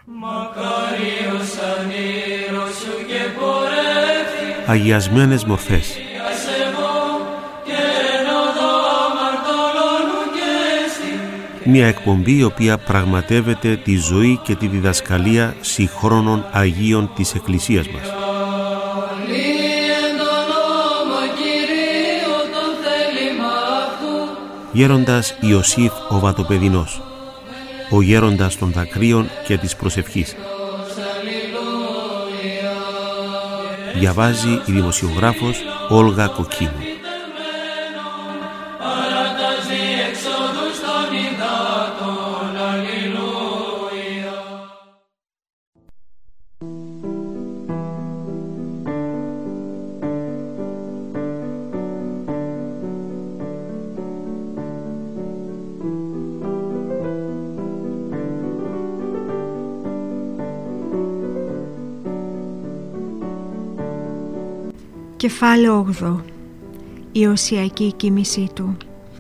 Αγιασμένες μορφές. Μια εκπομπή η οποία πραγματεύεται τη ζωή και τη διδασκαλία συγχρόνων Αγίων της Εκκλησίας μας. Γέροντας Ιωσήφ ο Βατοπεδινός, ο γέροντας των δακρύων και της προσευχής. Διαβάζει η δημοσιογράφος Όλγα Κοκκίνου. Κεφάλαιο 8. Η οσιακή κοίμησή του.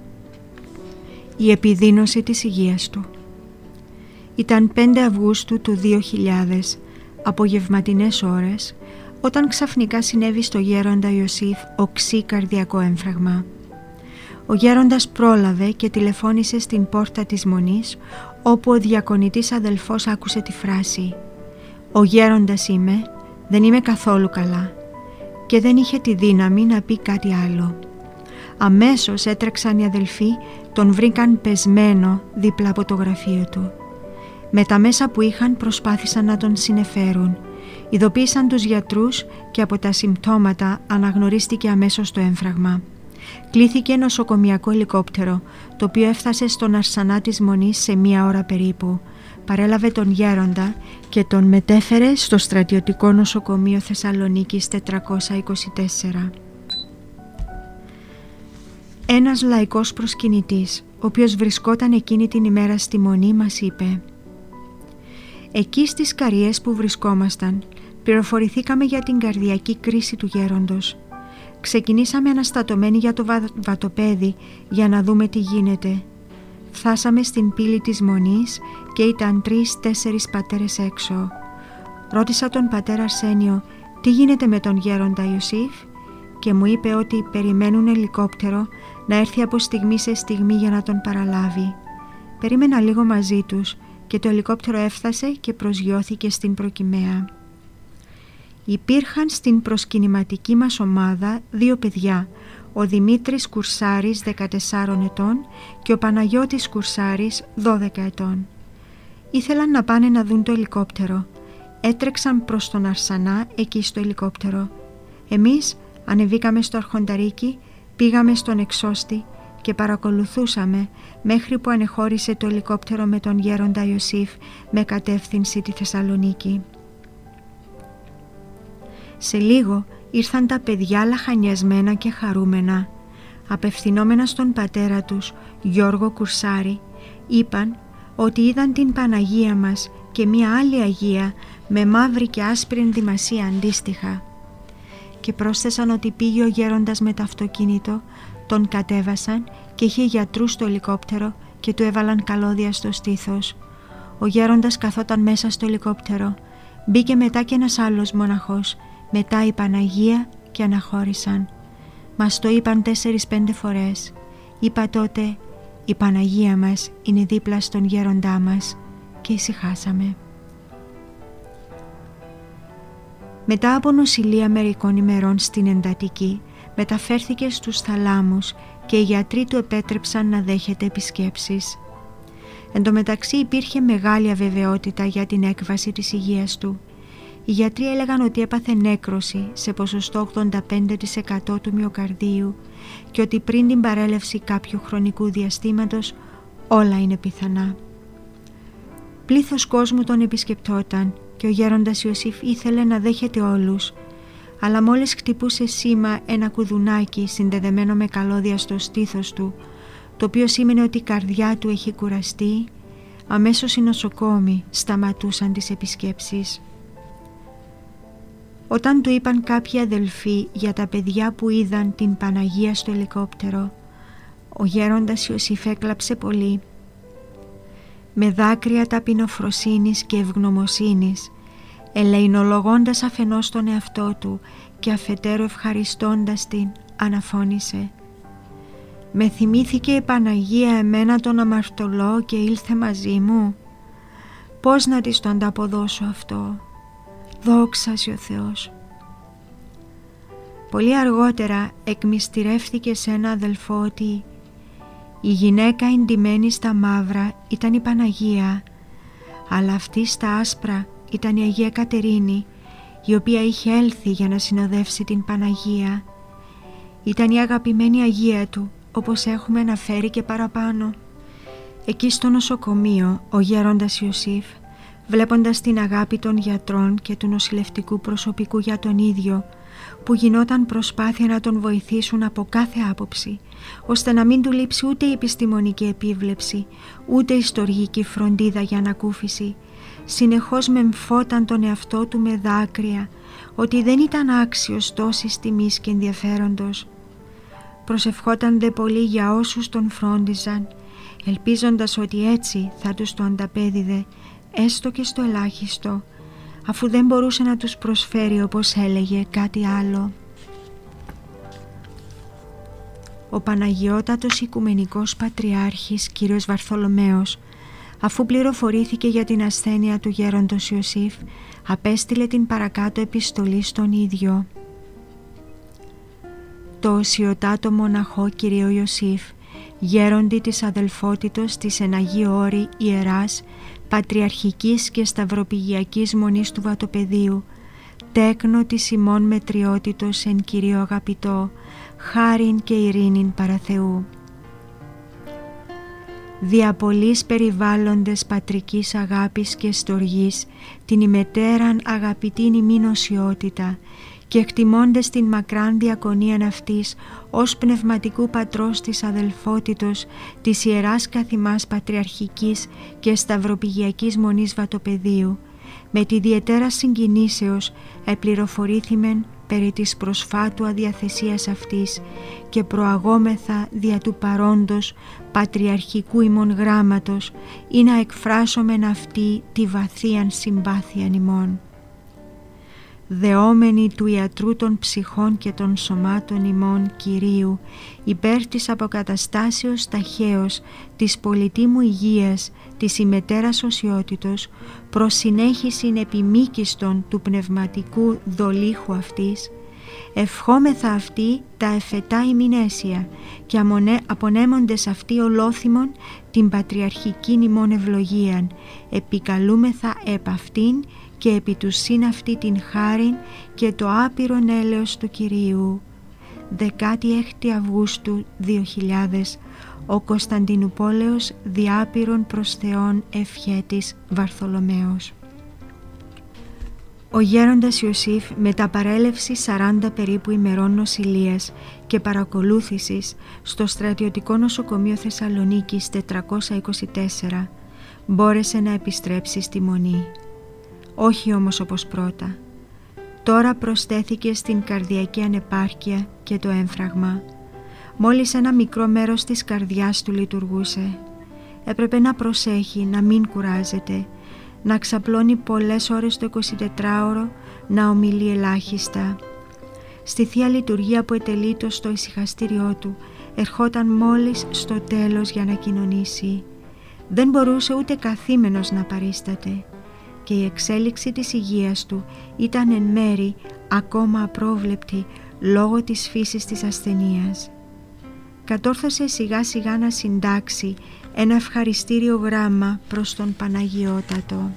Η επιδείνωση της υγείας του. Ήταν 5 Αυγούστου του 2000, απογευματινές ώρες, όταν ξαφνικά συνέβη στο γέροντα Ιωσήφ οξύ καρδιακό έμφραγμα. Ο γέροντας πρόλαβε και τηλεφώνησε στην πόρτα της Μονής, όπου ο διακονητής αδελφός άκουσε τη φράση «Ο γέροντας είμαι, δεν είμαι καθόλου καλά», και δεν είχε τη δύναμη να πει κάτι άλλο. Αμέσως έτρεξαν οι αδελφοί, τον βρήκαν πεσμένο δίπλα από το γραφείο του. Με τα μέσα που είχαν προσπάθησαν να τον συνεφέρουν. Ειδοποίησαν τους γιατρούς και από τα συμπτώματα αναγνωρίστηκε αμέσως το έμφραγμα. Κλήθηκε νοσοκομιακό ελικόπτερο, το οποίο έφτασε στον Αρσανά της Μονής σε 1 ώρα περίπου. Παρέλαβε τον γέροντα και τον μετέφερε στο στρατιωτικό νοσοκομείο Θεσσαλονίκης 424. Ένας λαϊκός προσκυνητής, ο οποίος βρισκόταν εκείνη την ημέρα στη Μονή, μας είπε «Εκεί στις Καριές που βρισκόμασταν, πληροφορηθήκαμε για την καρδιακή κρίση του γέροντος. Ξεκινήσαμε αναστατωμένοι για το Βατοπέδι για να δούμε τι γίνεται. Φτάσαμε στην πύλη της Μονής και ήταν 3-4 πατέρες έξω. Ρώτησα τον πατέρα Αρσένιο τι γίνεται με τον γέροντα Ιωσήφ και μου είπε ότι περιμένουν ελικόπτερο να έρθει από στιγμή σε στιγμή για να τον παραλάβει. Περίμενα λίγο μαζί τους και το ελικόπτερο έφτασε και προσγειώθηκε στην Προκυμαία. Υπήρχαν στην προσκυνηματική μας ομάδα 2 παιδιά, ο Δημήτρης Κουρσάρης 14 ετών και ο Παναγιώτης Κουρσάρης 12 ετών. Ήθελαν να πάνε να δουν το ελικόπτερο. Έτρεξαν προς τον Αρσανά εκεί στο ελικόπτερο. Εμείς ανεβήκαμε στο Αρχονταρίκι, πήγαμε στον εξώστη και παρακολουθούσαμε μέχρι που ανεχώρησε το ελικόπτερο με τον γέροντα Ιωσήφ με κατεύθυνση τη Θεσσαλονίκη. Σε λίγο ήρθαν τα παιδιά λαχανιασμένα και χαρούμενα. Απευθυνόμενα στον πατέρα τους, Γιώργο Κουρσάρη, είπαν ότι είδαν την Παναγία μας και μία άλλη Αγία με μαύρη και άσπρη ενδυμασία αντίστοιχα. Και πρόσθεσαν ότι πήγε ο γέροντας με το αυτοκίνητο, τον κατέβασαν και είχε γιατρούς στο ελικόπτερο και του έβαλαν καλώδια στο στήθος. Ο γέροντας καθόταν μέσα στο ελικόπτερο. Μπήκε μετά και ένας άλλος μοναχός, μετά η Παναγία και αναχώρησαν. Μας το είπαν 4-5 φορές. Είπα τότε «Η Παναγία μας είναι δίπλα στον γέροντά μας» και ησυχάσαμε. Μετά από νοσηλεία μερικών ημερών στην εντατική, μεταφέρθηκε στους θαλάμους και οι γιατροί του επέτρεψαν να δέχεται επισκέψεις. Εν τω μεταξύ υπήρχε μεγάλη αβεβαιότητα για την έκβαση της υγείας του. Οι γιατροί έλεγαν ότι έπαθε νέκρωση σε ποσοστό 85% του μυοκαρδίου και ότι πριν την παρέλευση κάποιου χρονικού διαστήματος όλα είναι πιθανά. Πλήθος κόσμου τον επισκεπτόταν και ο γέροντας Ιωσήφ ήθελε να δέχεται όλους, αλλά μόλις χτυπούσε σήμα ένα κουδουνάκι συνδεδεμένο με καλώδια στο στήθος του, το οποίο σήμαινε ότι η καρδιά του έχει κουραστεί, αμέσως οι νοσοκόμοι σταματούσαν τις επισκέψεις. Όταν του είπαν κάποιοι αδελφοί για τα παιδιά που είδαν την Παναγία στο ελικόπτερο, ο γέροντας Ιωσήφ έκλαψε πολύ. με δάκρυα ταπεινοφροσύνης και ευγνωμοσύνης, ελεηνολογώντας αφενός τον εαυτό του και αφετέρου ευχαριστώντας την, αναφώνησε: «Με θυμήθηκε η Παναγία εμένα τον αμαρτωλό και ήλθε μαζί μου. Πώς να της το ανταποδώσω αυτό? Δόξασι ο Θεός». Πολύ αργότερα εκμυστηρεύθηκε σε ένα αδελφό ότι η γυναίκα εντυμένη στα μαύρα ήταν η Παναγία, αλλά αυτή στα άσπρα ήταν η Αγία Κατερίνη, η οποία είχε έλθει για να συνοδεύσει την Παναγία. Ήταν η αγαπημένη Αγία του, όπως έχουμε αναφέρει και παραπάνω. Εκεί στο νοσοκομείο ο γέροντας Ιωσήφ, βλέποντας την αγάπη των γιατρών και του νοσηλευτικού προσωπικού για τον ίδιο, που γινόταν προσπάθεια να τον βοηθήσουν από κάθε άποψη, ώστε να μην του λείψει ούτε η επιστημονική επίβλεψη, ούτε η στοργική φροντίδα για ανακούφιση, συνεχώς μεμφόταν τον εαυτό του με δάκρυα ότι δεν ήταν άξιος τόσης τιμής και ενδιαφέροντος. Προσευχόταν δε πολύ για όσους τον φρόντιζαν, ελπίζοντας ότι έτσι θα τους το ανταπέδιδε, έστω και στο ελάχιστο, αφού δεν μπορούσε να τους προσφέρει, όπως έλεγε, κάτι άλλο. Ο Παναγιώτατος Οικουμενικός Πατριάρχης κύριος Βαρθολομαίος, αφού πληροφορήθηκε για την ασθένεια του γέροντος Ιωσήφ, απέστειλε την παρακάτω επιστολή στον ίδιο. Το οσιωτάτο μοναχό κύριο Ιωσήφ, γέροντι της αδελφότητος της εν Αγίου Όρη Ιεράς, Πατριαρχικής και Σταυροπηγιακής Μονής του Βατοπεδίου, τέκνο της ημών μετριότητος εν Κυρίω αγαπητό, χάριν και ειρήνην παρά Θεού. Δια πολλής περιβάλλοντες πατρικής αγάπης και στοργής, την ημετέραν αγαπητήν ημίν οσιότητα, και εκτιμώντες την μακράν διακονίαν αυτής ως πνευματικού πατρός της αδελφότητος της Ιεράς Καθημάς Πατριαρχικής και Σταυροπηγιακής Μονής Βατοπεδίου, με τη διαιτέρα συγκινήσεως επληροφορήθημεν περί της προσφάτου αδιαθεσίας αυτής και προαγόμεθα δια του παρόντος πατριαρχικού ημών γράμματος ή να εκφράσομεν αυτή τη βαθίαν συμπάθειαν ημών. Δεόμενοι του ιατρού των ψυχών και των σωμάτων ημών Κυρίου, υπέρ της αποκαταστάσεως ταχαίως της πολιτήμου υγείας της ημετέρας οσιότητος, προς συνέχισιν επιμήκιστον του πνευματικού δολίχου αυτής, ευχόμεθα αυτή τα εφετά ημινέσια και απονέμοντες αυτή ολόθυμον την πατριαρχικήν ημών ευλογίαν, επικαλούμεθα επ' αυτήν και επί του συν αυτή την χάριν και το άπειρον έλεος του Κυρίου. 16 Αυγούστου 2000, ο Κωνσταντινουπόλεως διάπειρον προς Θεόν ευχέτης Βαρθολομαίος. Ο γέροντας Ιωσήφ, μετά παρέλευση 40 περίπου ημερών νοσηλείας και παρακολούθησης στο στρατιωτικό νοσοκομείο Θεσσαλονίκης 424, μπόρεσε να επιστρέψει στη Μονή. Όχι όμως όπως πρώτα. Τώρα προσθέθηκε στην καρδιακή ανεπάρκεια και το έμφραγμα. Μόλις ένα μικρό μέρος της καρδιάς του λειτουργούσε. Έπρεπε να προσέχει, να μην κουράζεται, να ξαπλώνει πολλές ώρες το 24ωρο, να ομιλεί ελάχιστα. Στη Θεία Λειτουργία που ετελείτο στο ησυχαστήριό του, ερχόταν μόλις στο τέλος για να κοινωνήσει. Δεν μπορούσε ούτε καθήμενος να παρίσταται. Και η εξέλιξη της υγείας του ήταν εν μέρη ακόμα απρόβλεπτη λόγω της φύσης της ασθενείας. Κατόρθωσε σιγά σιγά να συντάξει ένα ευχαριστήριο γράμμα προς τον Παναγιώτατο.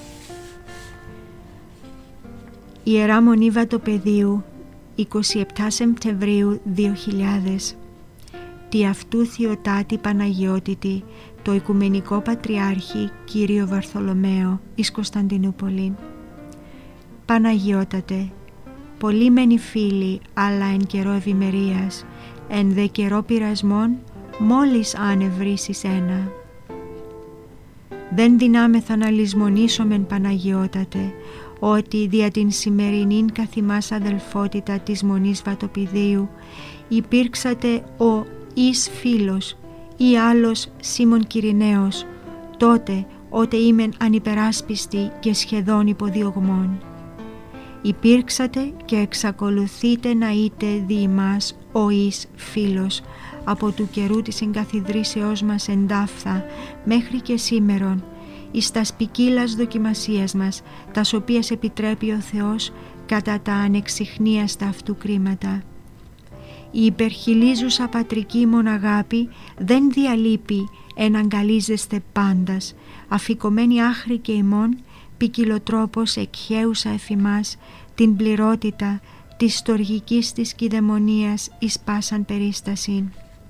Ιερά Μονή Βατοπεδίου, 27 Σεπτεμβρίου 2000. Τη αυτού Θειοτάτη Παναγιώτητη, το Οικουμενικό Πατριάρχη Κύριο Βαρθολομαίο εις Κωνσταντινούπολη. Παναγιώτατε, πολλοί μεν οι φίλοι, αλλά εν καιρό ευημερίας, εν δε καιρό πειρασμών, μόλις ανεβρίσεις ένα. Δεν δυνάμεθα να λησμονήσομεν, Παναγιώτατε, ότι δια την σημερινήν καθημάς αδελφότητα της Μονής Βατοπηδίου υπήρξατε ο εις φίλος ή άλλος Σίμων Κυριναίος, τότε ότεήμεν ανυπεράσπιστη και σχεδόν υποδιωγμών. Υπήρξατε και εξακολουθείτε να είτε δι' ημάς ο εις φίλος από του καιρού της εγκαθιδρύσεώς μας εντάφθα μέχρι και σήμερον, εις τας ποικίλας δοκιμασίας μας, τας οποίας επιτρέπει ο Θεός κατά τα ανεξιχνίαστα αυτού κρίματα. Η υπερχιλίζουσα πατρική μοναγάπη δεν διαλείπει εναγκαλίζεστε πάντας, αφικωμένη άχρη και ημών, ποικιλοτρόπως εκχέουσα εφημάς την πληρότητα της στοργικής της κηδαιμονίας εις πάσαν περίστασιν.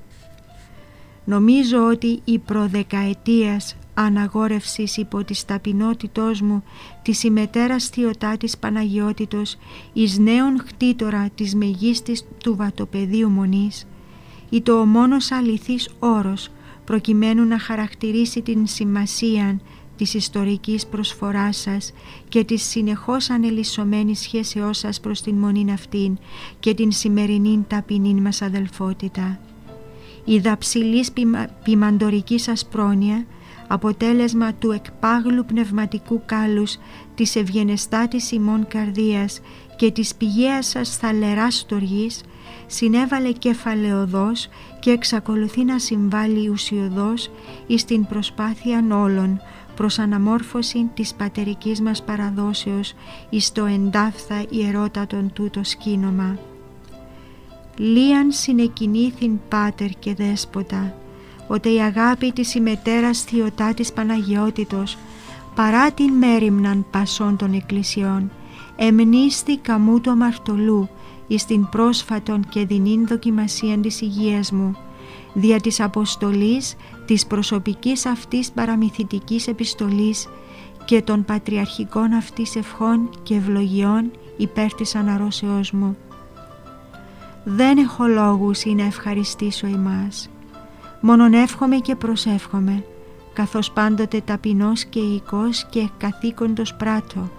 Νομίζω ότι η προδεκαετίας αναγόρευσης υπό της ταπεινότητός μου της ημετέρας θειοτάτης Παναγιώτητος εις νέον χτίτορα της μεγίστης του βατοπεδίου μονής ή το ο μόνος αληθής όρος προκειμένου να χαρακτηρίσει την σημασία της ιστορικής προσφοράς σας και της συνεχώς ανελισσομένης σχέσεώς σας προς την μονήν αυτήν και την σημερινήν ταπεινήν μας αδελφότητα. Η δαψιλής ποιμαντορική σας πρόνοια, αποτέλεσμα του εκπάγλου πνευματικού κάλους της ευγενεστάτης ημών καρδίας και της πηγαίας σας θαλεράς στοργής, συνέβαλε κεφαλαιοδός και εξακολουθεί να συμβάλλει ουσιοδός εις την προσπάθεια όλων προς αναμόρφωση της πατερικής μας παραδόσεως εις το εντάφθα ιερότατον τούτο σκήνομα. Λίαν συνεκινήθην πάτερ και δέσποτα, ότι η αγάπη της ημετέρας θειοτάτης Παναγιώτητος, παρά την μέριμναν πασών των εκκλησιών, εμνίστη καμού το αμαρτωλού εις την πρόσφατον και δεινήν δοκιμασίαν της υγείας μου, δια της αποστολής της προσωπικής αυτής παραμυθιτικής επιστολής και των πατριαρχικών αυτής ευχών και ευλογιών υπέρ της αναρρώσεώς μου. Δεν έχω λόγους ή να ευχαριστήσω ημάς, μόνον εύχομαι και προσεύχομαι, καθώς πάντοτε ταπεινός και οικός και καθήκοντος πράττω,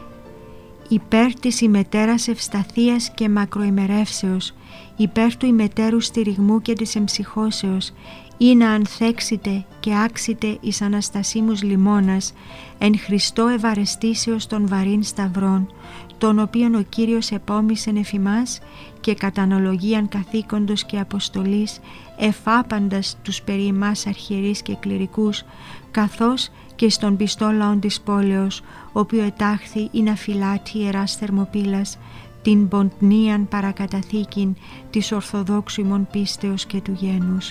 υπέρ της ημετέρας ευσταθίας και μακροημερεύσεως, υπέρ του ημετέρου στηριγμού και της εμψυχώσεως, ή να ανθέξετε και άξετε εις Αναστασίμους λιμώνας, εν Χριστώ ευαρεστήσεως των βαρύν σταυρών, τον οποίον ο Κύριος επόμισεν εφ' ημάς και κατά αναλογίαν καθήκοντος και αποστολής εφάπαντας τους περί ημάς αρχιερείς και κληρικούς, καθώς και στον πιστό λαόν της πόλεως, οποίο ετάχθη ή να φυλάτει ιεράς Θερμοπύλας, την ποντνίαν παρακαταθήκην της Ορθοδόξου ημών πίστεως και του γένους.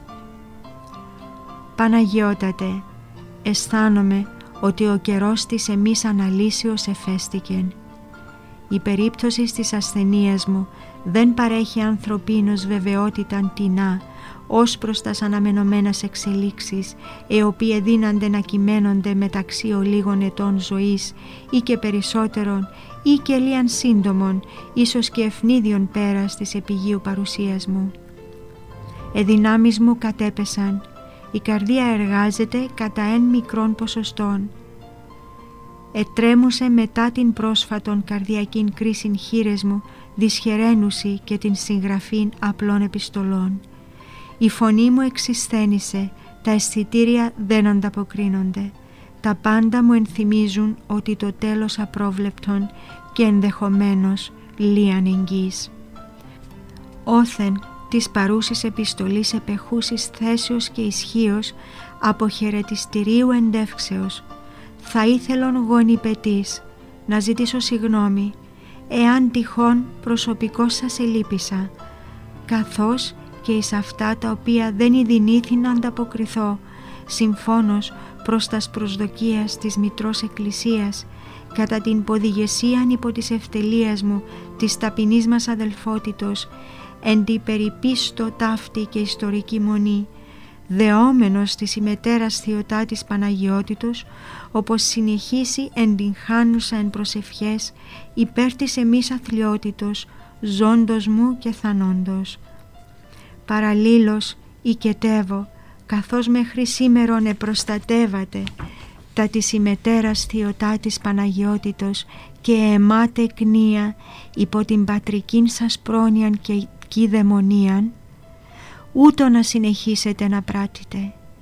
Παναγιώτατε, αισθάνομαι ότι ο καιρός της εμείς αναλύσεως εφέστηκεν. Η περίπτωση της ασθενείας μου δεν παρέχει ανθρωπίνος βεβαιότηταν τεινά ως προς τας αναμενωμένας εξελίξεις, οι οποίες δύνανται να κυμαίνονται μεταξύ ολίγων ετών ζωής ή και περισσότερων ή και λίαν σύντομων, ίσως και ευνίδιον πέρας της επιγείου παρουσίας μου. Εδυνάμεις μου κατέπεσαν, η καρδία εργάζεται κατά εν μικρών ποσοστών. Ετρέμουσε μετά την πρόσφατον καρδιακήν κρίσιν χείλες μου δυσχεραίνουση και την συγγραφήν απλών επιστολών. Η φωνή μου εξισθένησε, τα αισθητήρια δεν ανταποκρίνονται. Τα πάντα μου ενθυμίζουν ότι το τέλος απρόβλεπτον και ενδεχομένως λίαν εγγύς. Όθεν της παρούσης επιστολής επεχούσης θέσεως και ισχύος από χαιρετιστηρίου εντεύξεως, θα ήθελον γονιπετής να ζητήσω συγγνώμη εάν τυχόν προσωπικώς σας ελείπησα, καθώς και εις αυτά τα οποία δεν ειδηνήθη να ανταποκριθώ συμφώνως προς τας προσδοκίας της Μητρός Εκκλησίας κατά την ποδηγεσίαν υπό της ευτελείας μου της ταπεινής μας αδελφότητος εν τη περιπίστω ταύτη και ιστορική μονή, δεόμενος της ημετέρας θειοτάτης Παναγιώτητος, όπως συνεχίσει εν την χάνουσα εν προσευχές υπέρ της εμείς αθλιότητος, ζώντος μου και θανόντος. Παραλλήλως οικετεύω, καθώς μέχρι σήμερον επροστατεύατε τα της ημετέρας θειοτάτης Παναγιώτητος και εμάτε κνία υπό την πατρικήν σας πρόνοιαν και κηδαιμονίαν, ούτω να συνεχίσετε να πράττετε.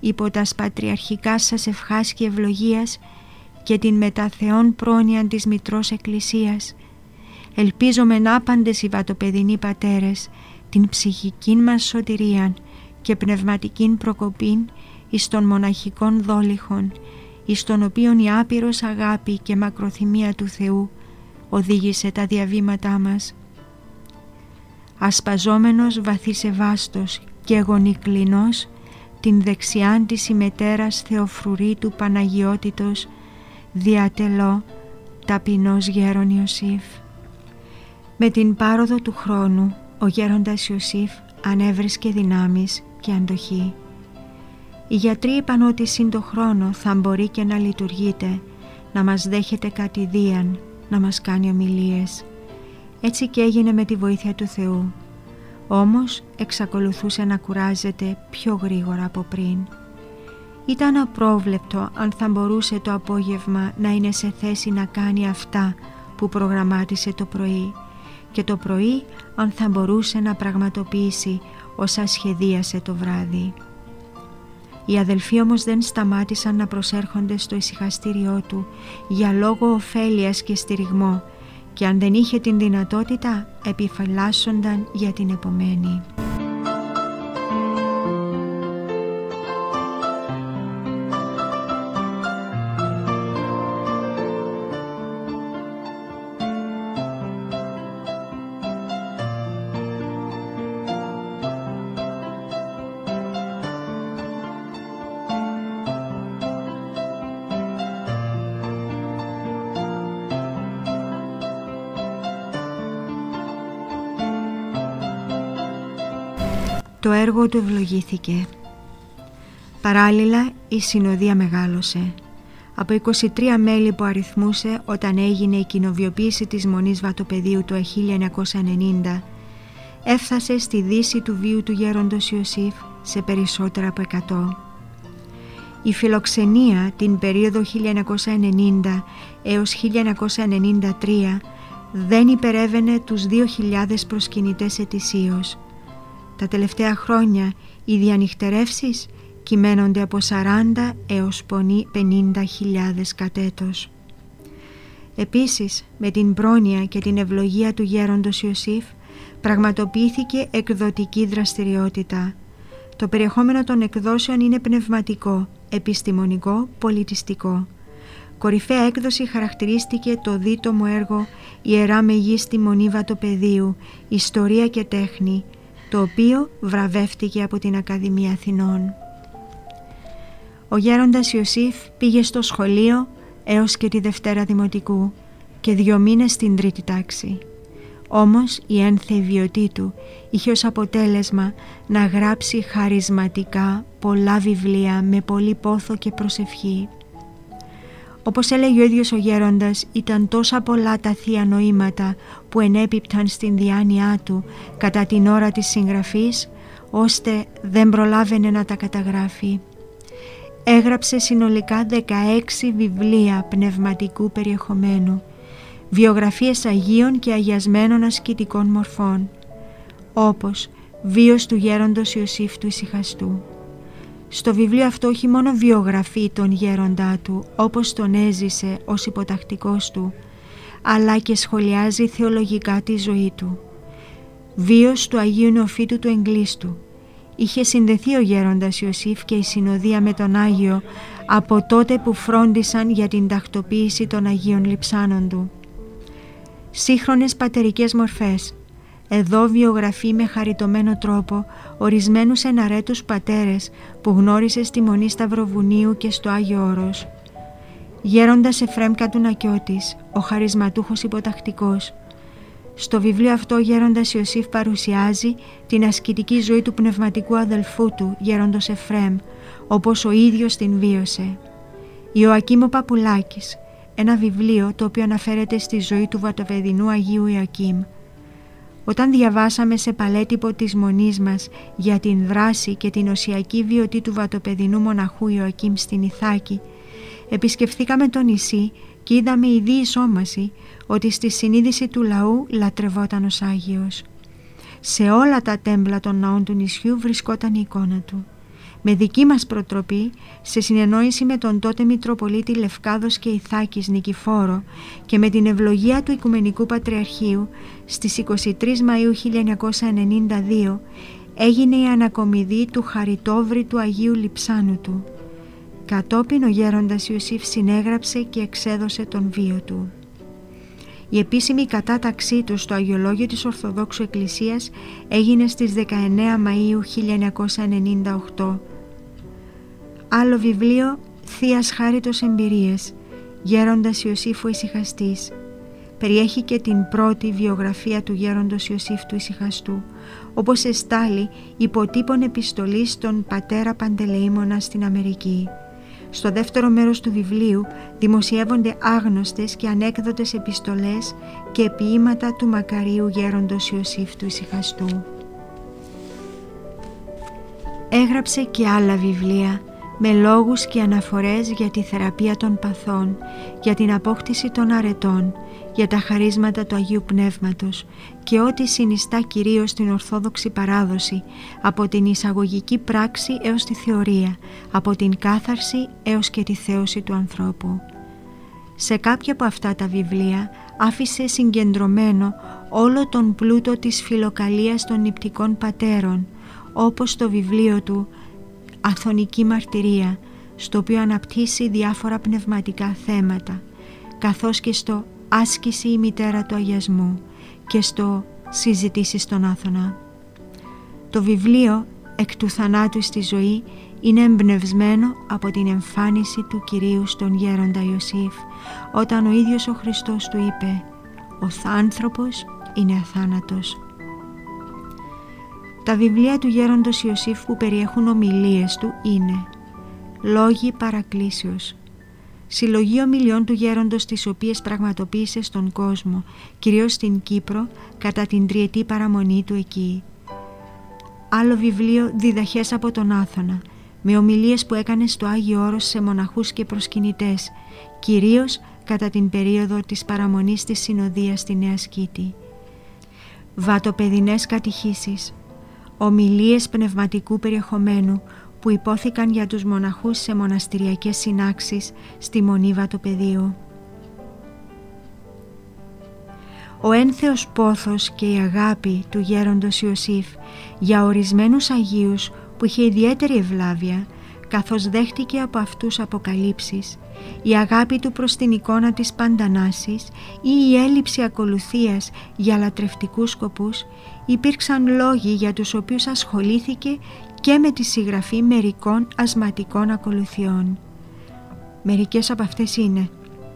υπό τας πατριαρχικάς σας ευχάς και ευλογίας και την μετά Θεόν πρόνοιαν της Μητρός Εκκλησίας, ελπίζομεν άπαντες οι βατοπεδινοί πατέρες την ψυχικήν μας σωτηρίαν και πνευματικήν προκοπήν εις των μοναχικών δόλιχων, εις των οποίων η άπειρος αγάπη και μακροθυμία του Θεού οδήγησε τα διαβήματά μας. Ασπαζόμενος βαθύ σεβάστος και γονικλινός την δεξιάν της ημετέρας Θεοφρουρήτου Παναγιότητος διατελώ ταπεινός γέρον Ιωσήφ. Με την πάροδο του χρόνου ο γέροντας Ιωσήφ ανέβρισκε δυνάμεις και αντοχή. Οι γιατροί είπαν ότι σύν το χρόνο θα μπορεί και να λειτουργείτε, να μας δέχεται κατηδίαν, να μας κάνει ομιλίες. Έτσι και έγινε με τη βοήθεια του Θεού. Όμως εξακολουθούσε να κουράζεται πιο γρήγορα από πριν. Ήταν απρόβλεπτο αν θα μπορούσε το απόγευμα να είναι σε θέση να κάνει αυτά που προγραμμάτισε το πρωί και το πρωί αν θα μπορούσε να πραγματοποιήσει όσα σχεδίασε το βράδυ. Οι αδελφοί όμως δεν σταμάτησαν να προσέρχονται στο ησυχαστήριό του για λόγο ωφέλειας και στηριγμό και αν δεν είχε την δυνατότητα επιφυλάσσονταν για την επομένη. Το έργο του ευλογήθηκε. Παράλληλα η συνοδεία μεγάλωσε. Από 23 μέλη που αριθμούσε όταν έγινε η κοινοβιοποίηση της Μονής Βατοπεδίου το 1990, έφτασε στη δύση του βίου του γέροντος Ιωσήφ σε περισσότερα από 100. Η φιλοξενία την περίοδο 1990 έως 1993 δεν υπερέβαινε τους 2.000 προσκυνητές ετησίως. Τα τελευταία χρόνια οι διανυχτερεύσεις κυμαίνονται από 40 έως 50.000 κατ' έτος. Επίσης, με την πρόνοια και την ευλογία του γέροντος Ιωσήφ πραγματοποιήθηκε εκδοτική δραστηριότητα. Το περιεχόμενο των εκδόσεων είναι πνευματικό, επιστημονικό, πολιτιστικό. Κορυφαία έκδοση χαρακτηρίστηκε το δίτομο έργο «Ιερά Μεγίστη Μονή Βατοπεδίου, Ιστορία και Τέχνη», το οποίο βραβεύτηκε από την Ακαδημία Αθηνών. Ο γέροντας Ιωσήφ πήγε στο σχολείο έως και τη Δευτέρα Δημοτικού και 2 μήνες στην τρίτη τάξη. Όμως η ένθεη βιωτή του είχε ως αποτέλεσμα να γράψει χαρισματικά πολλά βιβλία με πολύ πόθο και προσευχή. Όπως έλεγε ο ίδιος ο γέροντας, ήταν τόσα πολλά τα θεία νοήματα που ενέπιπταν στην διάνοιά του κατά την ώρα της συγγραφής, ώστε δεν προλάβαινε να τα καταγράφει. Έγραψε συνολικά 16 βιβλία πνευματικού περιεχομένου, βιογραφίες Αγίων και αγιασμένων ασκητικών μορφών, όπως «Βίος του γέροντος Ιωσήφ του Ησυχαστού». Στο βιβλίο αυτό όχι μόνο βιογραφεί τον γέροντά του όπως τον έζησε ως υποτακτικός του, αλλά και σχολιάζει θεολογικά τη ζωή του. Βίος του Αγίου Νεοφύτου του Εγκλήστου. Είχε συνδεθεί ο γέροντας Ιωσήφ και η συνοδεία με τον Άγιο από τότε που φρόντισαν για την τακτοποίηση των Αγίων Λειψάνων του. Σύγχρονες πατερικές μορφές. Εδώ βιογραφεί με χαριτωμένο τρόπο ορισμένους εναρέτους πατέρες που γνώρισε στη Μονή Σταυροβουνίου και στο Άγιο Όρος. Γέροντας Εφραίμ Κατουνακιώτης, ο χαρισματούχος υποτακτικός. Στο βιβλίο αυτό ο γέροντας Ιωσήφ παρουσιάζει την ασκητική ζωή του πνευματικού αδελφού του, γέροντος Εφραίμ, όπως ο ίδιος την βίωσε. Ιωακίμ ο Παπουλάκης, ένα βιβλίο το οποίο αναφέρεται στη ζωή του βατοπεδινού Αγίου Ιωακίμ. Όταν διαβάσαμε σε παλέτυπο της Μονής μας για την δράση και την οσιακή βιωτή του βατοπεδινού μοναχού Ιωακίμ στην Ιθάκη, επισκεφθήκαμε το νησί και είδαμε η διεισόμαση ότι στη συνείδηση του λαού λατρευόταν ως Άγιος. Σε όλα τα τέμπλα των ναών του νησιού βρισκόταν η εικόνα του. Με δική μας προτροπή, σε συνεννόηση με τον τότε Μητροπολίτη Λευκάδος και Ιθάκης Νικηφόρο και με την ευλογία του Οικουμενικού Πατριαρχείου, στις 23 Μαΐου 1992 έγινε η ανακομιδή του χαριτόβρητου Αγίου Λειψάνου του. Κατόπιν ο γέροντας Ιωσήφ συνέγραψε και εξέδωσε τον βίο του. Η επίσημη κατάταξή του στο Αγιολόγιο της Ορθοδόξου Εκκλησίας έγινε στις 19 Μαΐου 1998. Άλλο βιβλίο, Θείας Χάριτος Εμπειρίες, γέροντας Ιωσήφ ο Ησυχαστής. Περιέχει και την πρώτη βιογραφία του γέροντος Ιωσήφ του Ησυχαστού, όπως εστάλει υποτύπων επιστολής στον πατέρα Παντελεήμονα στην Αμερική. Στο δεύτερο μέρος του βιβλίου δημοσιεύονται άγνωστες και ανέκδοτες επιστολές και ποίηματα του μακαρίου γέροντος Ιωσήφ του Ησυχαστού. Έγραψε και άλλα βιβλία με λόγους και αναφορές για τη θεραπεία των παθών, για την απόκτηση των αρετών, για τα χαρίσματα του Αγίου Πνεύματος και ό,τι συνιστά κυρίως την Ορθόδοξη παράδοση, από την εισαγωγική πράξη έως τη θεωρία, από την κάθαρση έως και τη θέωση του ανθρώπου. Σε κάποια από αυτά τα βιβλία άφησε συγκεντρωμένο όλο τον πλούτο της φιλοκαλίας των νηπτικών πατέρων, όπως το βιβλίο του «Αθωνική Μαρτυρία», στο οποίο αναπτύσσει διάφορα πνευματικά θέματα, καθώς και στο «Άσκηση η μητέρα του αγιασμού» και στο «Συζητήσεις στον Άθωνα». Το βιβλίο «Εκ του θανάτου στη ζωή» είναι εμπνευσμένο από την εμφάνιση του Κυρίου στον γέροντα Ιωσήφ, όταν ο ίδιος ο Χριστός του είπε «Ο άνθρωπος είναι αθάνατος». Τα βιβλία του γέροντος Ιωσήφ που περιέχουν ομιλίες του είναι «Λόγοι παρακλήσεως», συλλογή ομιλιών του γέροντος, τις οποίες πραγματοποίησε στον κόσμο, κυρίως στην Κύπρο, κατά την τριετή παραμονή του εκεί. Άλλο βιβλίο «Διδαχές από τον Άθωνα», με ομιλίες που έκανε στο Άγιο Όρος σε μοναχούς και προσκυνητές, κυρίως κατά την περίοδο της παραμονής της συνοδείας στη Νέα Σκήτη. Βατοπεδινές κατηχήσεις, ομιλίες πνευματικού περιεχομένου που υπόθηκαν για τους μοναχούς σε μοναστηριακές συνάξεις στη Μονή Βατοπεδίου. Ο ένθεος πόθος και η αγάπη του γέροντος Ιωσήφ για ορισμένους Αγίους που είχε ιδιαίτερη ευλάβεια, καθώς δέχτηκε από αυτούς αποκαλύψεις, η αγάπη του προς την εικόνα της Παντανάσης ή η έλλειψη ακολουθίας για λατρευτικούς σκοπούς, υπήρξαν λόγοι για τους οποίους ασχολήθηκε και με τη συγγραφή μερικών ασματικών ακολουθιών. Μερικές από αυτές είναι: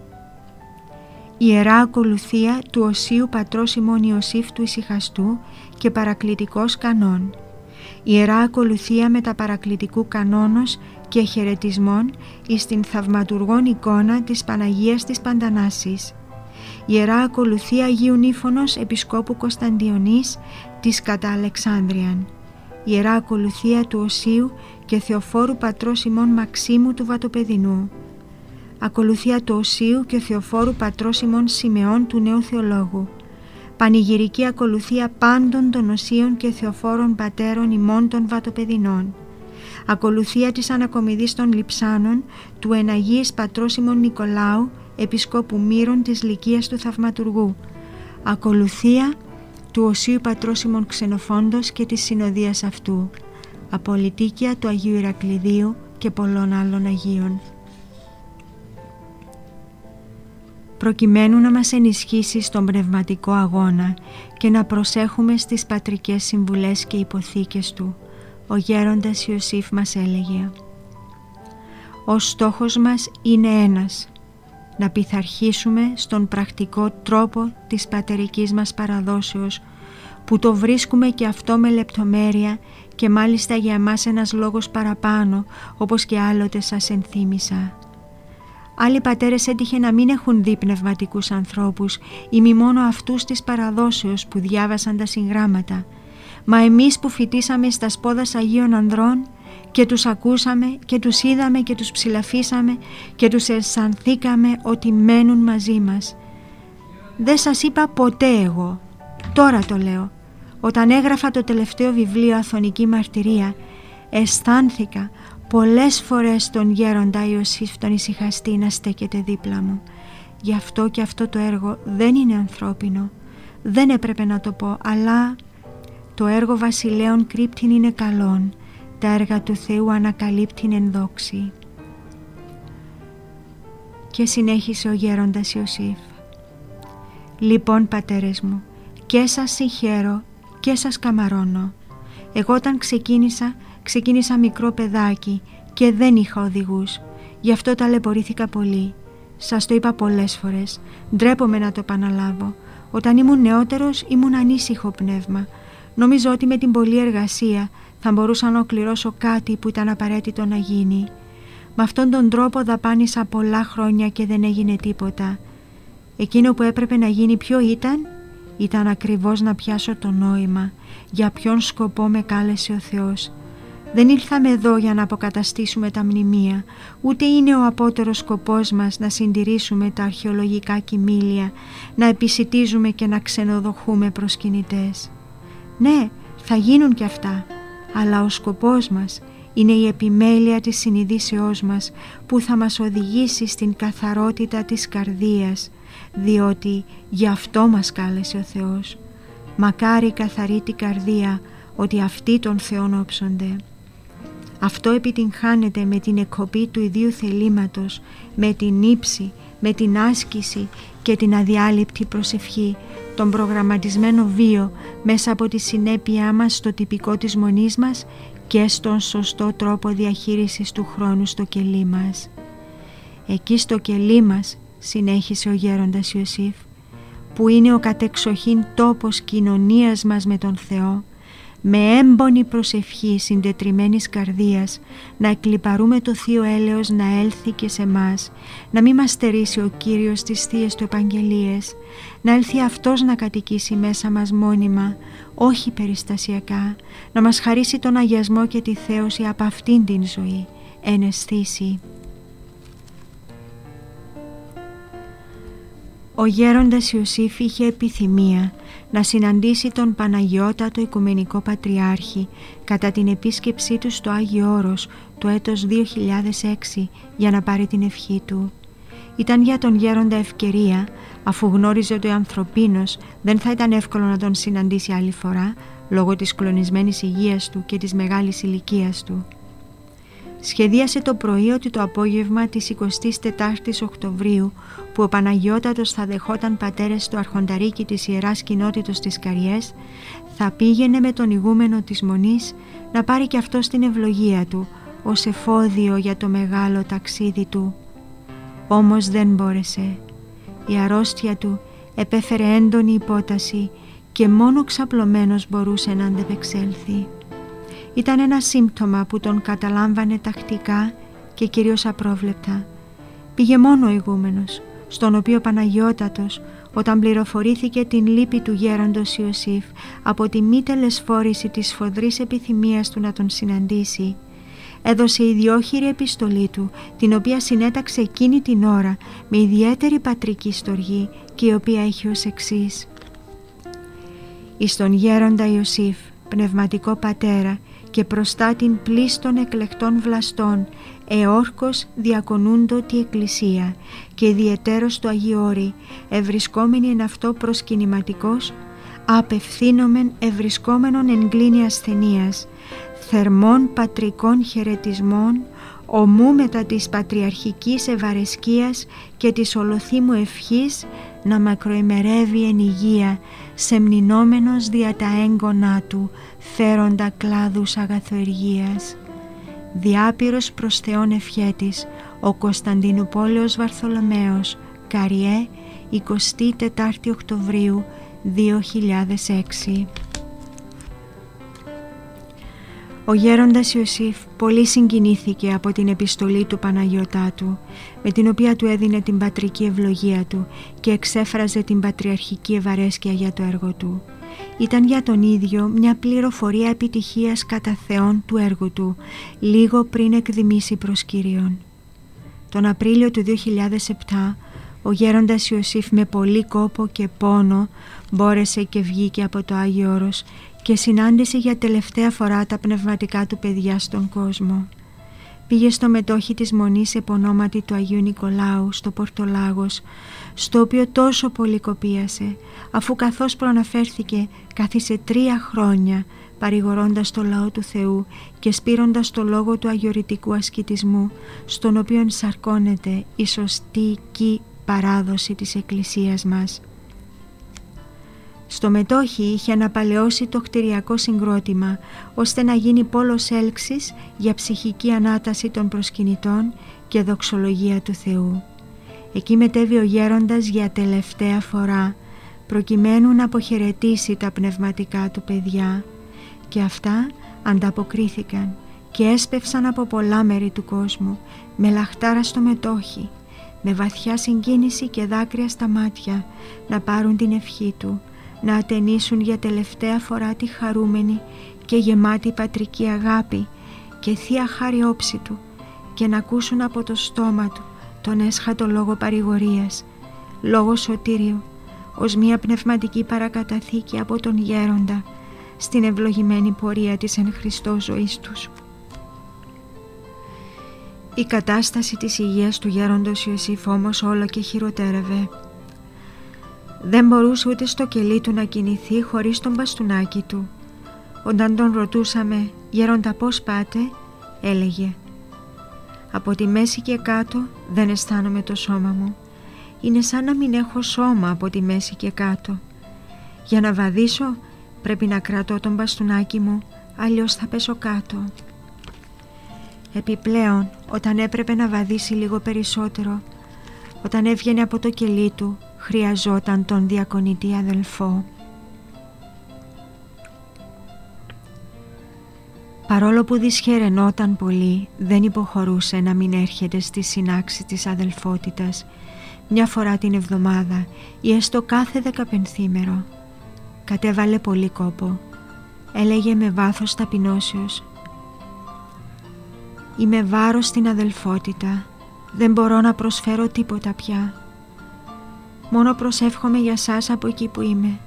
Ιερά ακολουθία του Οσίου Πατρός ημών Ιωσήφ του Ησυχαστού και παρακλητικός κανόν, Ιερά ακολουθία μεταπαρακλητικού κανόνος και χαιρετισμών εις την θαυματουργόν εικόνα της Παναγίας της Παντανάσης, Ιερά ακολουθία Αγίου Νύφωνος Επισκόπου Κωνσταντιονής της κατά Αλεξάνδριαν, Ιερά ακολουθία του Οσίου και Θεοφόρου Πατρός ημών Μαξίμου του Βατοπεδινού, ακολουθία του Οσίου και Θεοφόρου Πατρός ημών Σιμεών του Νέου Θεολόγου, πανηγυρική ακολουθία πάντων των Οσίων και Θεοφόρων Πατέρων ημών των Βατοπεδινών, ακολουθία της ανακομιδής των Λειψάνων του Εναγίης Πατρός ημών Νικολάου, Επισκόπου Μύρων της Λυκίας του Θαυματουργού, ακολουθία του Οσίου Πατρός ημών Ξενοφόντος και της συνοδείας αυτού, απολυτίκια του Αγίου Ηρακλειδίου και πολλών άλλων Αγίων. Προκειμένου να μας ενισχύσει στον πνευματικό αγώνα και να προσέχουμε στις πατρικές συμβουλές και υποθήκες του, ο γέροντας Ιωσήφ μας έλεγε: «Ο στόχος μας είναι ένας, να πειθαρχήσουμε στον πρακτικό τρόπο της πατερικής μας παραδόσεως, που το βρίσκουμε και αυτό με λεπτομέρεια και μάλιστα για εμάς ένας λόγος παραπάνω, όπως και άλλοτε σας ενθύμησα. Άλλοι πατέρες έτυχε να μην έχουν δει πνευματικούς ανθρώπους ή μη μόνο αυτούς της παραδόσεως που διάβασαν τα συγγράμματα, μα εμείς που φοιτήσαμε στα σπόδας Αγίων Ανδρών και τους ακούσαμε και τους είδαμε και τους ψηλαφίσαμε και τους αισθανθήκαμε ότι μένουν μαζί μας. Δεν σας είπα ποτέ εγώ, τώρα το λέω. Όταν έγραφα το τελευταίο βιβλίο Αθωνική Μαρτυρία, Αισθάνθηκα πολλές φορές τον γέροντα Ιωσήφ τον ησυχαστή να στέκεται δίπλα μου. Γι' αυτό και αυτό το έργο δεν είναι ανθρώπινο. Δεν έπρεπε να το πω, αλλά το έργο βασιλέων κρύπτην είναι καλόν, τα έργα του Θεού ανακαλύπτην εν δόξη. Και συνέχισε ο γέροντας Ιωσήφ. Λοιπόν, πατέρες μου, και σας συγχαίρω και σας καμαρώνω. Εγώ όταν ξεκίνησα μικρό παιδάκι και δεν είχα οδηγούς. Γι' αυτό ταλαιπωρήθηκα πολύ. Σας το είπα πολλές φορές. Ντρέπομαι να το επαναλάβω. Όταν ήμουν νεότερος ήμουν ανήσυχο πνεύμα. Νομίζω ότι με την πολλή εργασία θα μπορούσα να ολοκληρώσω κάτι που ήταν απαραίτητο να γίνει. Με αυτόν τον τρόπο δαπάνησα πολλά χρόνια και δεν έγινε τίποτα. Εκείνο που έπρεπε να γίνει ποιο ήταν ακριβώς να πιάσω το νόημα. Για ποιον σκοπό με κάλεσε ο Θεός. Δεν ήλθαμε εδώ για να αποκαταστήσουμε τα μνημεία, ούτε είναι ο απότερος σκοπός μας να συντηρήσουμε τα αρχαιολογικά κοιμήλια, να επισιτίζουμε και να ξενοδοχούμε προσκυνητές. Ναι, θα γίνουν και αυτά, αλλά ο σκοπός μας είναι η επιμέλεια της συνειδήσεώς μας που θα μας οδηγήσει στην καθαρότητα της καρδίας, διότι γι' αυτό μας κάλεσε ο Θεός. Μακάρι καθαρή την καρδία, ότι αυτοί τον Θεόν όψονται. Αυτό επιτυγχάνεται με την εκκοπή του ιδίου θελήματος, με την ύψη, με την άσκηση και την αδιάλειπτη προσευχή, τον προγραμματισμένο βίο μέσα από τη συνέπειά μας στο τυπικό της μονής μας και στον σωστό τρόπο διαχείρισης του χρόνου στο κελί μας. Εκεί στο κελί μας, συνέχισε ο γέροντας Ιωσήφ, που είναι ο κατεξοχήν τόπος κοινωνίας μας με τον Θεό, με έμπονη προσευχή συντετριμμένης καρδίας να εκλιπαρούμε το Θείο Έλεος να έλθει και σε μας, να μην μας στερήσει ο Κύριος τις θείες του Επαγγελίες, να έλθει Αυτός να κατοικήσει μέσα μας μόνιμα, όχι περιστασιακά, να μας χαρίσει τον αγιασμό και τη θέωση από αυτήν την ζωή, εν αισθήσει. Ο γέροντας Ιωσήφ είχε επιθυμία να συναντήσει τον Παναγιώτατο Οικουμενικό Πατριάρχη κατά την επίσκεψή του στο Άγιο Όρος το έτος 2006 για να πάρει την ευχή του. Ήταν για τον γέροντα ευκαιρία, αφού γνώριζε ότι ο ανθρωπίνος δεν θα ήταν εύκολο να τον συναντήσει άλλη φορά λόγω της κλονισμένης υγείας του και της μεγάλης ηλικίας του. Σχεδίασε το πρωί ότι το απόγευμα της 24ης Οκτωβρίου, που ο Παναγιώτατος θα δεχόταν πατέρες στο αρχονταρίκι της Ιεράς Κοινότητος της Καριές, θα πήγαινε με τον ηγούμενο της Μονής να πάρει και αυτό την ευλογία του ως εφόδιο για το μεγάλο ταξίδι του. Όμως δεν μπόρεσε. Η αρρώστια του επέφερε έντονη υπόταση και μόνο ξαπλωμένος μπορούσε να αντεπεξέλθει. Ήταν ένα σύμπτωμα που τον καταλάμβανε τακτικά και κυρίως απρόβλεπτα. Πήγε μόνο ο ηγούμενος, στον οποίο Παναγιώτατος, όταν πληροφορήθηκε την λύπη του γέροντος Ιωσήφ από τη μη τελεσφόρηση της σφοδρής επιθυμίας του να τον συναντήσει, έδωσε ιδιόχειρη επιστολή του, την οποία συνέταξε εκείνη την ώρα με ιδιαίτερη πατρική στοργή και η οποία έχει ως εξής: «Εις τον γέροντα Ιωσήφ, πνευματικό πατέρα και προστάτην πλήστων εκλεκτών βλαστών, εόρκος διακονούντο τη Εκκλησία και ιδιαιτέρως το Αγιώρι, ευρισκόμενοι εν αυτό προσκυνηματικός, απευθύνομεν ευρισκόμενον εν κλίνη ασθενείας, θερμών πατρικών χαιρετισμών, ομού μετά της πατριαρχικής ευαρεσκίας και της ολοθύμου ευχής να μακροημερεύει εν υγεία, σεμνηνόμενος δια τα έγκονά του, φέροντα κλάδους αγαθοεργίας. Διάπειρος προς Θεόν ευχέτης, ο Κωνσταντινουπόλεως Βαρθολομαίος, Καριέ, 24 Οκτωβρίου 2006». Ο γέροντας Ιωσήφ πολύ συγκινήθηκε από την επιστολή του Παναγιωτάτου, με την οποία του έδινε την πατρική ευλογία του και εξέφραζε την πατριαρχική ευαρέσκεια για το έργο του. Ήταν για τον ίδιο μια πληροφορία επιτυχίας κατά Θεόν του έργου του, λίγο πριν εκδημήσει προς Κύριον. Τον Απρίλιο του 2007, ο γέροντας Ιωσήφ με πολύ κόπο και πόνο μπόρεσε και βγήκε από το Άγιο Όρος και συνάντησε για τελευταία φορά τα πνευματικά του παιδιά στον κόσμο. Πήγε στο μετόχι της Μονής επωνόματι του Αγίου Νικολάου στο Πορτολάγος, στο οποίο τόσο πολύ κοπίασε, αφού καθώς προαναφέρθηκε κάθισε 3 χρόνια παρηγορώντας το λαό του Θεού και σπείροντας το λόγο του αγιορητικού ασκητισμού, στον οποίο ενσαρκώνεται η σωστική παράδοση της Εκκλησίας μας. Στο μετόχι είχε αναπαλαιώσει το κτηριακό συγκρότημα, ώστε να γίνει πόλος έλξης για ψυχική ανάταση των προσκυνητών και δοξολογία του Θεού. Εκεί μετέβη ο γέροντας για τελευταία φορά, προκειμένου να αποχαιρετήσει τα πνευματικά του παιδιά, και αυτά ανταποκρίθηκαν και έσπευσαν από πολλά μέρη του κόσμου, με λαχτάρα στο μετόχι, με βαθιά συγκίνηση και δάκρυα στα μάτια, να πάρουν την ευχή του, να ατενίσουν για τελευταία φορά τη χαρούμενη και γεμάτη πατρική αγάπη και θεία χάρη όψη του, και να ακούσουν από το στόμα του τον έσχατο λόγο παρηγορίας, λόγο σωτήριου, ως μια πνευματική παρακαταθήκη από τον γέροντα στην ευλογημένη πορεία της εν Χριστώ ζωής τους. Η κατάσταση της υγείας του γέροντος Ιωσήφ όμως όλο και χειροτέρευε. Δεν μπορούσε ούτε στο κελί του να κινηθεί χωρίς τον μπαστούνάκι του. Όταν τον ρωτούσαμε «Γέροντα, πώς πάτε?», έλεγε «Από τη μέση και κάτω δεν αισθάνομαι το σώμα μου. Είναι σαν να μην έχω σώμα από τη μέση και κάτω. Για να βαδίσω πρέπει να κρατώ τον μπαστούνάκι μου, αλλιώς θα πέσω κάτω». Επιπλέον, όταν έπρεπε να βαδίσει λίγο περισσότερο, όταν έβγαινε από το κελί του, χρειαζόταν τον διακονητή αδελφό. Παρόλο που δυσχεραινόταν πολύ, δεν υποχωρούσε να μην έρχεται στη συνάξη της αδελφότητας μια φορά την εβδομάδα ή έστω κάθε 15ήμερο. Κατέβαλε πολύ κόπο. Έλεγε με βάθος ταπεινώσεως «Είμαι βάρος στην αδελφότητα, δεν μπορώ να προσφέρω τίποτα πια. Μόνο προσεύχομαι για σας από εκεί που είμαι.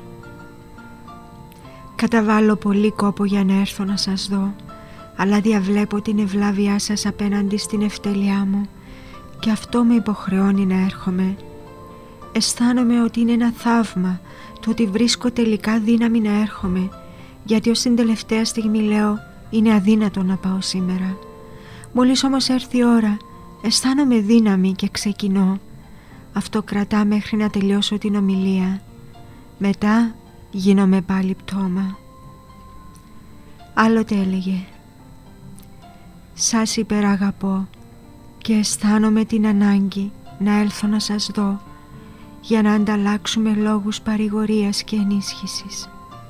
Καταβάλω πολύ κόπο για να έρθω να σας δω, αλλά διαβλέπω την ευλάβειά σας απέναντι στην ευτέλειά μου και αυτό με υποχρεώνει να έρχομαι. Αισθάνομαι ότι είναι ένα θαύμα το ότι βρίσκω τελικά δύναμη να έρχομαι, γιατί ως την τελευταία στιγμή λέω είναι αδύνατο να πάω σήμερα. Μόλις όμως έρθει η ώρα, αισθάνομαι δύναμη και ξεκινώ. Αυτό κρατά μέχρι να τελειώσω την ομιλία. Μετά γίνομαι πάλι πτώμα». Άλλοτε έλεγε «Σας υπεραγαπώ και αισθάνομαι την ανάγκη να έλθω να σας δω για να ανταλλάξουμε λόγους παρηγορίας και ενίσχυσης».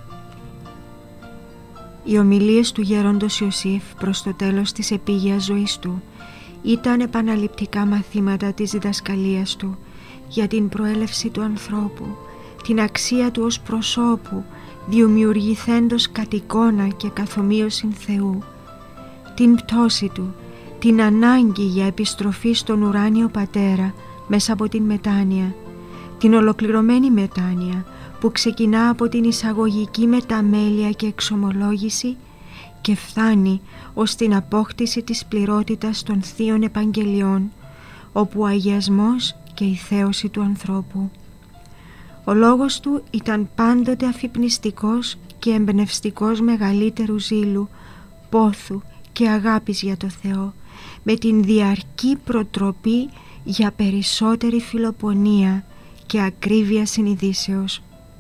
Οι ομιλίες του γέροντος Ιωσήφ προς το τέλος της επίγειας ζωής του ήταν επαναληπτικά μαθήματα της διδασκαλίας του για την προέλευση του ανθρώπου, την αξία του ως προσώπου, δημιουργηθέντος κατ' εικόνα και καθομοίωσιν Θεού, την πτώση του, την ανάγκη για επιστροφή στον ουράνιο Πατέρα μέσα από την μετάνοια, την ολοκληρωμένη μετάνοια που ξεκινά από την εισαγωγική μεταμέλεια και εξομολόγηση και φτάνει ως την απόκτηση της πληρότητας των Θείων Επαγγελιών, όπου ο αγιασμός και η θέωση του ανθρώπου. Ο λόγος του ήταν πάντοτε αφυπνιστικός και εμπνευστικός μεγαλύτερου ζήλου, πόθου και αγάπης για το Θεό, με την διαρκή προτροπή για περισσότερη φιλοπονία και ακρίβεια συνειδήσεως.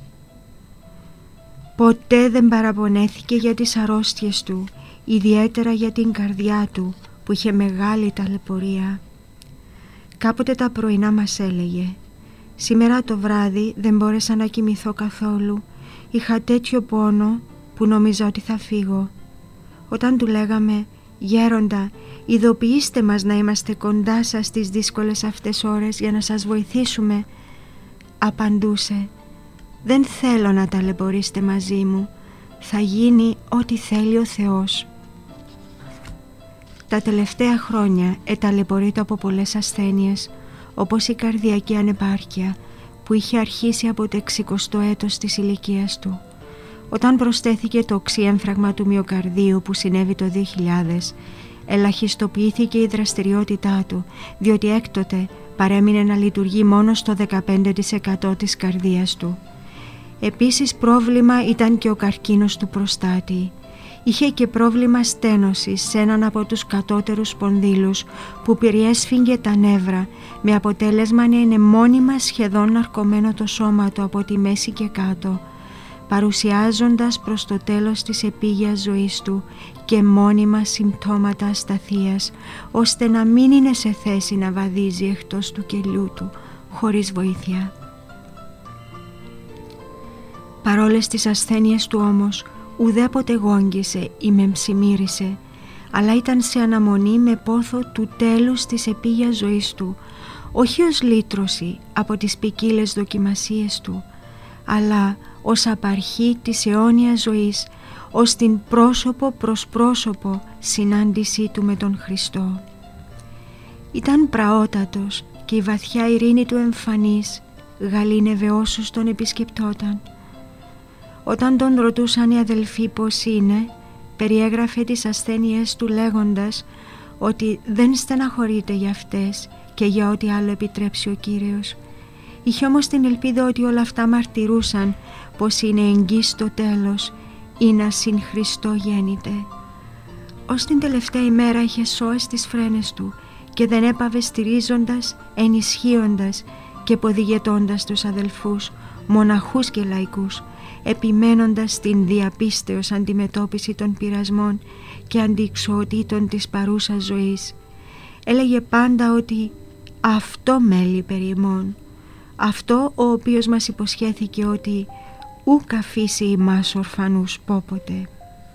Ποτέ δεν παραπονέθηκε για τις αρρώστιες του, ιδιαίτερα για την καρδιά του που είχε μεγάλη ταλαιπωρία. Κάποτε τα πρωινά μας έλεγε «Σήμερα το βράδυ δεν μπόρεσα να κοιμηθώ καθόλου, είχα τέτοιο πόνο που νόμιζα ότι θα φύγω». Όταν του λέγαμε «Γέροντα, ειδοποιήστε μας να είμαστε κοντά σας στις δύσκολες αυτές ώρες για να σας βοηθήσουμε», απαντούσε «Δεν θέλω να ταλαιπωρήσετε μαζί μου, θα γίνει ό,τι θέλει ο Θεός». Τα τελευταία χρόνια εταλαιπωρείται από πολλές ασθένειες, όπως η καρδιακή ανεπάρκεια που είχε αρχίσει από το 60ο έτος της ηλικίας του. Όταν προσθέθηκε το οξύέμφραγμα του μυοκαρδίου που συνέβη το 2000, ελαχιστοποιήθηκε η δραστηριότητά του, διότι έκτοτε παρέμεινε να λειτουργεί μόνο στο 15% της καρδίας του. Επίσης πρόβλημα ήταν και ο καρκίνος του προστάτη. Είχε και πρόβλημα στένωσης σε έναν από τους κατώτερους σπονδύλους που περιέσφιγγε τα νεύρα, με αποτέλεσμα να είναι μόνιμα σχεδόν ναρκωμένο το σώμα του από τη μέση και κάτω, παρουσιάζοντας προς το τέλος της επίγειας ζωής του και μόνιμα συμπτώματα ασταθείας, ώστε να μην είναι σε θέση να βαδίζει εκτός του κελιού του χωρίς βοήθεια. Παρόλες τις ασθένειες του όμως, ουδέποτε γόγγισε ή μεμψημύρισε, αλλά ήταν σε αναμονή με πόθο του τέλους της επίγειας ζωής του, όχι ως λύτρωση από τις ποικίλες δοκιμασίες του, αλλά ως απαρχή της αιώνιας ζωής, ως την πρόσωπο προς πρόσωπο συνάντησή του με τον Χριστό. Ήταν πραότατος και η βαθιά ειρήνη του εμφανής γαλήνευε όσους τον επισκεπτόταν. Όταν τον ρωτούσαν οι αδελφοί πώς είναι, περιέγραφε τις ασθένειες του λέγοντας ότι δεν στεναχωρείται για αυτές και για ό,τι άλλο επιτρέψει ο Κύριος. Είχε όμως την ελπίδα ότι όλα αυτά μαρτυρούσαν πως είναι εγγύς στο τέλος ή να συν Χριστό γέννηται. Ως την τελευταία ημέρα είχε σώσει τις φρένες του και δεν έπαβε στηρίζοντας, ενισχύοντας και ποδηγετώντας τους αδελφούς, μοναχούς και λαϊκούς, επιμένοντας την διαπίστεως αντιμετώπιση των πειρασμών και αντιξοοτήτων της παρούσας ζωής. Έλεγε πάντα ότι αυτό μέλει περί ημών, αυτό ο οποίος μας υποσχέθηκε ότι ουκ αφήσει ημάς ορφανούς πόποτε.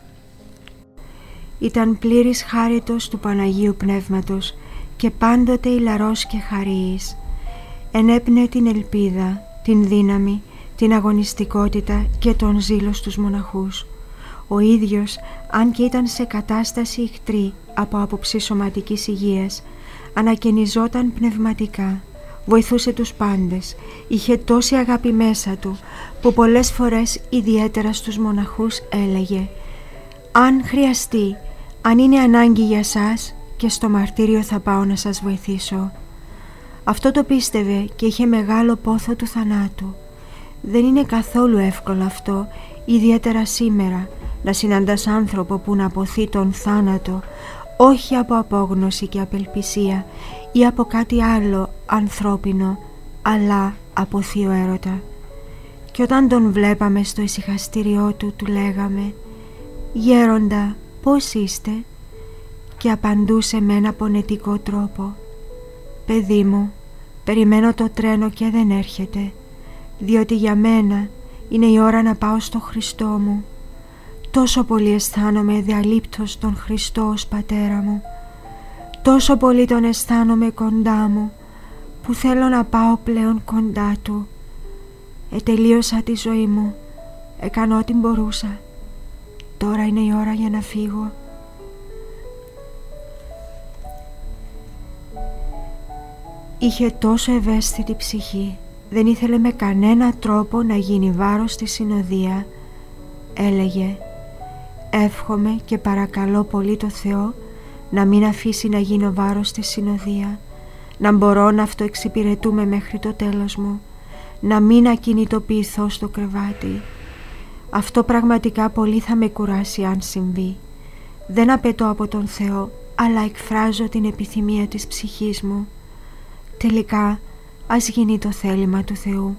Ήταν πλήρης χάριτος του Παναγίου Πνεύματος και πάντοτε ηλαρός και χαρίης. Ενέπνεε την ελπίδα, την δύναμη, την αγωνιστικότητα και τον ζήλο στους μοναχούς. Ο ίδιος, αν και ήταν σε κατάσταση ηχτρή από άποψη σωματικής υγείας, ανακαινιζόταν πνευματικά, βοηθούσε τους πάντες, είχε τόση αγάπη μέσα του που πολλές φορές ιδιαίτερα στους μοναχούς έλεγε «Αν χρειαστεί, αν είναι ανάγκη για σας και στο μαρτύριο θα πάω να σας βοηθήσω». Αυτό το πίστευε και είχε μεγάλο πόθο του θανάτου. Δεν είναι καθόλου εύκολο αυτό, ιδιαίτερα σήμερα, να συναντάς άνθρωπο που να αποθεί τον θάνατο, όχι από απόγνωση και απελπισία ή από κάτι άλλο ανθρώπινο, αλλά από θείο έρωτα. Και όταν τον βλέπαμε στο ησυχαστήριό του, του λέγαμε «Γέροντα, πώς είστε?» Και απαντούσε με ένα πονετικό τρόπο «Παιδί μου, περιμένω το τρένο και δεν έρχεται, διότι για μένα είναι η ώρα να πάω στο Χριστό μου. Τόσο πολύ αισθάνομαι διαλείπτως τον Χριστό ως πατέρα μου. Τόσο πολύ τον αισθάνομαι κοντά μου, που θέλω να πάω πλέον κοντά του. Ετελείωσα τη ζωή μου, έκανα ό,τι μπορούσα. Τώρα είναι η ώρα για να φύγω». Είχε τόσο ευαίσθητη ψυχή, δεν ήθελε με κανένα τρόπο να γίνει βάρος στη συνοδεία. Έλεγε «Εύχομαι και παρακαλώ πολύ το Θεό να μην αφήσει να γίνω βάρος στη συνοδεία, να μπορώ να αυτοεξυπηρετούμε μέχρι το τέλος μου, να μην ακινητοποιηθώ στο κρεβάτι. Αυτό πραγματικά πολύ θα με κουράσει αν συμβεί. Δεν απαιτώ από τον Θεό, αλλά εκφράζω την επιθυμία της ψυχής μου. Τελικά, ας γίνει το θέλημα του Θεού».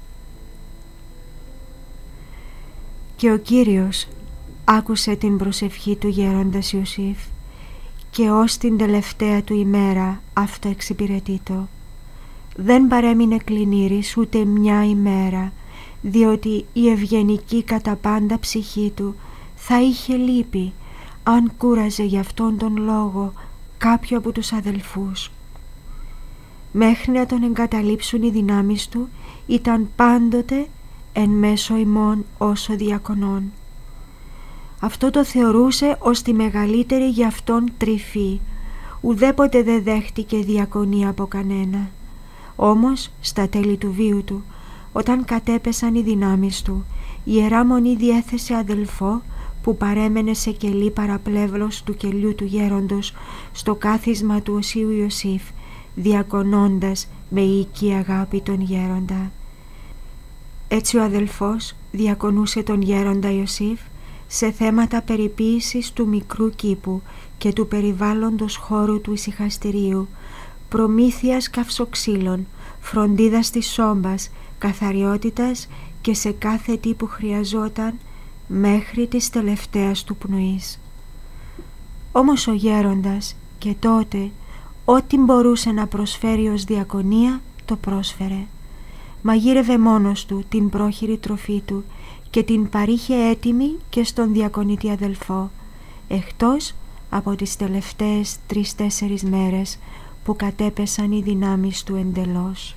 Και ο Κύριος άκουσε την προσευχή του γέροντας Ιωσήφ και ως την τελευταία του ημέρα αυτό εξυπηρετήτω. Δεν παρέμεινε κλινήρης ούτε μια ημέρα, διότι η ευγενική κατά πάντα ψυχή του θα είχε λύπη αν κούραζε γι' αυτόν τον λόγο κάποιο από τους αδελφούς. Μέχρι να τον εγκαταλείψουν οι δυνάμεις του ήταν πάντοτε εν μέσω ημών όσο διακονών. Αυτό το θεωρούσε ως τη μεγαλύτερη για αυτόν τρυφή. Ουδέποτε δεν δέχτηκε διακονία από κανένα. Όμως στα τέλη του βίου του, όταν κατέπεσαν οι δυνάμεις του η Ιερά Μονή διέθεσε αδελφό που παρέμενε σε κελί παραπλεύλος του κελιού του γέροντος στο κάθισμα του Οσίου Ιωσήφ, διακονώντας με οική αγάπη τον γέροντα. Έτσι ο αδελφός διακονούσε τον γέροντα Ιωσήφ σε θέματα περιποίησης του μικρού κήπου και του περιβάλλοντος χώρου του ησυχαστηρίου, προμήθειας καυσοξύλων, φροντίδας της σόμπας, καθαριότητας και σε κάθε τι που χρειαζόταν μέχρι της τελευταίας του πνοής. Όμως ο γέροντας και τότε ό,τι μπορούσε να προσφέρει ως διακονία το πρόσφερε. Μαγείρευε μόνος του την πρόχειρη τροφή του και την παρήχε έτοιμη και στον διακονητή αδελφό, εκτός από τις τελευταίες 3-4 μέρες που κατέπεσαν οι δυνάμεις του εντελώς.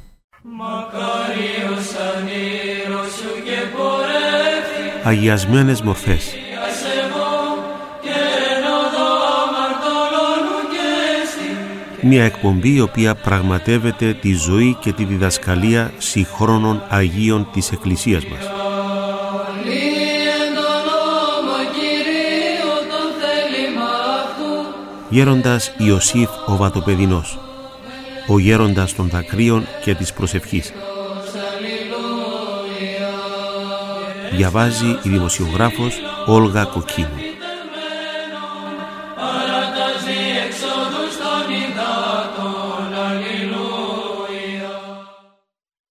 Αγιασμένες μορφές. Μια εκπομπή η οποία πραγματεύεται τη ζωή και τη διδασκαλία συγχρόνων Αγίων της Εκκλησίας μας. Γέροντας Ιωσήφ ο Βατοπεδινός, ο γέροντας των δακρύων και της προσευχής. Διαβάζει η δημοσιογράφος Όλγα Κοκκίνου.